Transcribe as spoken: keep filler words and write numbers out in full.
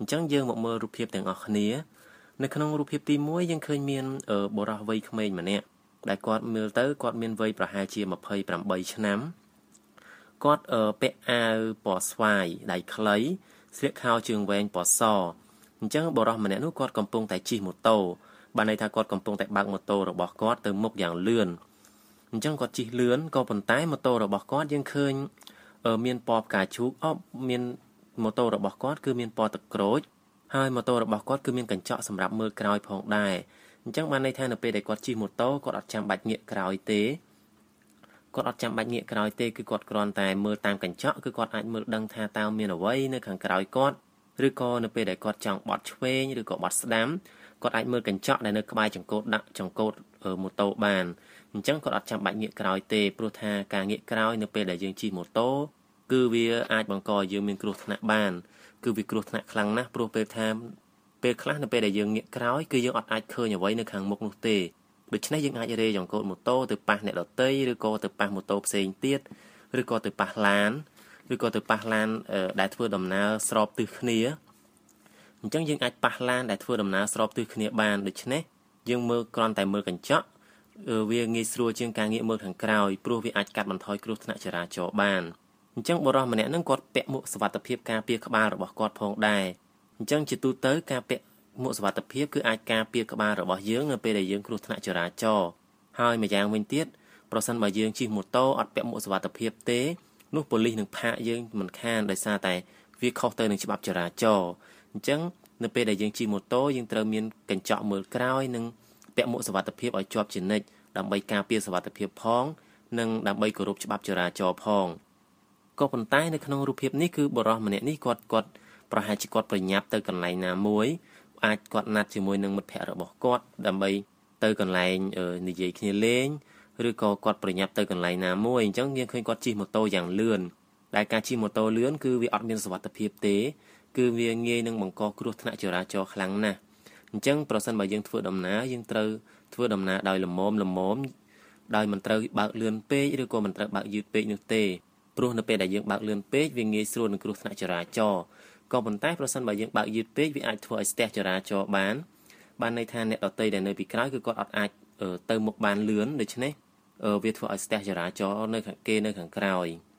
ចឹងយើងមកមើលរូបភាពទាំងអស់គ្នានៅក្នុងរូបភាពទីមួយយើងឃើញមានបុរសវ័យក្មេងម្នាក់ដែលគាត់មើលទៅគាត់មានវ័យប្រហែលជាยี่สิบแปดឆ្នាំគាត់ពាក់អាវពណ៌ស្វាយដៃខ្លីស្លៀកខោជើងវែងពណ៌សអញ្ចឹងបុរសម្នាក់នោះគាត់កំពុងតែជិះម៉ូតូបានន័យថាគាត់កំពុងតែបើកម៉ូតូរបស់គាត់ទៅមុខយ៉ាងលឿនអញ្ចឹងគាត់ជិះលឿនក៏ប៉ុន្តែម៉ូតូរបស់គាត់យើងឃើញមានពណ៌ផ្កាឈូកអបមានម៉ូតូរបស់គាត់គឺមានពណ៌ទឹកក្រូចហើយម៉ូតូរបស់គាត់គឺមានកញ្ចក់សម្រាប់មើលក្រោយផងដែរអញ្ចឹងបានន័យថានៅពេលដែលគាត់ជិះម៉ូតូគាត់អត់ចាំបាច់ងាកក្រោយទេគាត់អត់ចាំបាច់ងាកក្រោយទេគឺគាត់គ្រាន់តែមើលតាមកញ្ចក់គឺគាត់អាចមើលដឹងថាតើមានអ្វីនៅខាងក្រោយគាត់ឬក៏នៅពេលដែលគាត់ចង់បត់ឆ្វេងឬក៏បត់ស្ដាំគាត់អាចមើលកញ្ចក់ដែលនៅក្បែរចង្កូតដាក់ចង្កូតម៉ូតូបានអញ្ចឹងគាត់អត់ចាំបាច់ងាកក្រោយទេព្រោះថាការងាកក្រោយនៅពេលដែលយើងជិះម៉ូតូគឺវាអាចបង្កឲ្យយើងមានគ្រោះថ្នាក់បានគឺវាគ្រោះថ្នាក់ខ្លាំងណាស់ព្រោះពេលថាពេលខ្លះនៅពេលដែលយើងងាកក្រោយគឺយើងអត់អាចឃើញអ្វីនៅខាងមុខនោះទេដូច្នេះយើងអាចរេចង្កូតម៉ូតូទៅប៉ះអ្នកដទៃឬក៏ទៅប៉ះម៉ូតូផ្សេងទៀតឬក៏ទៅប៉ះឡានឬក៏ទៅប៉ះឡានដែលធ្វើដំណើរស្របទិសគ្នាអញ្ចឹងយើងអាចប៉ះឡានដែលធ្វើដំណើរស្របទិសគ្នាបានដូច្នេះយើងមើលគ្រាន់តែមើលកញ្ចក់វាងាយស្រួលជាងការងាកមើលខាងក្រោយព្រោះវាអាចកាត់បន្ថយគ្រោះថ្នាក់ចរាចរណ៍បានអញ្ចឹងបុរសម្នាក់ហ្នឹងគាត់ពាក់មួកសុវត្ថិភាពការពារក្បាលរបស់គាត់ផងដែរអញ្ចឹងជាទូទៅការពាក់មួកសុវត្ថិភាពគឺអាចការពារក្បាលរបស់យើងនៅពេលដែលយើងគ្រោះថ្នាក់ចរាចរណ៍ហើយម្យ៉ាងវិញទៀតប្រសិនបើយើងជិះម៉ូតូអត់ពាក់មួកសុវត្ថិភាពទេនោះប៉ូលីសនឹងផាកយើងមិនខានដោយសារតែវាខុសទៅនឹងច្បាប់ចរាចរណ៍អញ្ចឹងនៅពេលដែលយើងជិះម៉ូតូយើងត្រូវមានកញ្ចក់មើលក្រោយនិងពាក់មួកសុវត្ថិភាពឲ្យជាប់ជានិច្ចដើម្បីការពារសុវត្ថិភាពផងនិងដើម្បីគោរពច្បាប់ចរាចរណ៍ផងក៏ប៉ុន្តែនៅក្នុងរូបភាពនេះគឺបុរសម្នាក់នេះគាត់គាត់ប្រហែលជាគាត់ប្រញាប់ទៅកន្លែងណាមួយអាចគាត់ណាត់ជាមួយនឹងមិត្តភ័ក្តិរបស់គាត់ដើម្បីទៅកន្លែងនិយាយគ្នាលេងឬក៏គាត់ប្រញាប់ទៅកន្លែងណាមួយអញ្ចឹងយើងឃើញគាត់ជិះម៉ូតូយ៉ាងលឿនដែលការជិះម៉ូតូលឿនគឺវាអត់មានសុវត្ថិភាពទេគឺវាងាយនឹងបង្កគ្រោះថ្នាក់ចរាចរណ៍ខ្លាំងណាស់អញ្ចឹងប្រសិនបើយើងធ្វើដំណើរយើងត្រូវធ្វើដំណើរដោយល្មមល្មមដោយមិនត្រូវបើកលឿនពេកឬក៏មិនត្រូវបើកយឺតពេកនោះទេព្រោះនៅពេលដែលយើងបើកលឿនពេកវាងាយស្រួលនឹងគ្រោះថ្នាក់ចរាចរណ៍ក៏ប៉ុន្តែប្រសិនបើយើងបើកយឺតពេកវាអាចធ្វើឲ្យស្ទះចរាចរណ៍បានបានន័យថាអ្នកដទៃដែលនៅពីក្រោយគឺគាត់អត់អាចទៅមុខបានលឿនដូច្នេះវាធ្វើឲ្យស្ទះចរាចរណ៍នៅខាងគេនៅខាងក្រោយ